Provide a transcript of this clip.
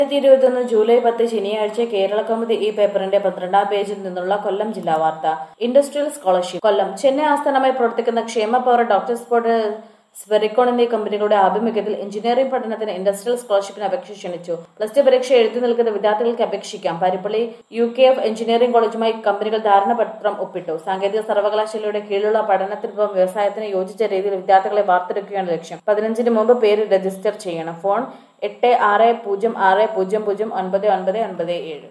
2021 July 10 ശനിയാഴ്ച കേരളകൗമുദി ഈ പേപ്പറിന്റെ 12-ാം പേജിൽ നിന്നുള്ള കൊല്ലം ജില്ലാ വാർത്ത. Industrial scholarship. കൊല്ലം ചെന്നൈ ആസ്ഥാനമായി പ്രവർത്തിക്കുന്ന ക്ഷേമ പവർ, ഡോക്ടേഴ്സ് ബോർഡ്, സ്പെറിക്കോൺ എന്നീ കമ്പനികളുടെ ആഭിമുഖ്യത്തിൽ എഞ്ചിനീയറിംഗ് പഠനത്തിന് ഇൻഡസ്ട്രിയൽ സ്കോളർഷിപ്പിന് അപേക്ഷ ക്ഷണിച്ചു. +2 പരീക്ഷ എഴുതി നിൽക്കുന്ന വിദ്യാർത്ഥികൾക്ക് അപേക്ഷിക്കാം. പാരിപ്പള്ളി UKF എഞ്ചിനീയറിംഗ് കോളേജുമായി കമ്പനികൾ ധാരണാപത്രം ഒപ്പിട്ടു. സാങ്കേതിക സർവകലാശാലയുടെ കീഴിലുള്ള പഠനത്തിനൊപ്പം വ്യവസായത്തിന് യോജിച്ച രീതിയിൽ വിദ്യാർത്ഥികളെ വാർത്തെടുക്കുകയാണ് ലക്ഷ്യം. 15-ന് മുമ്പ് പേര് രജിസ്റ്റർ ചെയ്യണം. ഫോൺ 8606009997.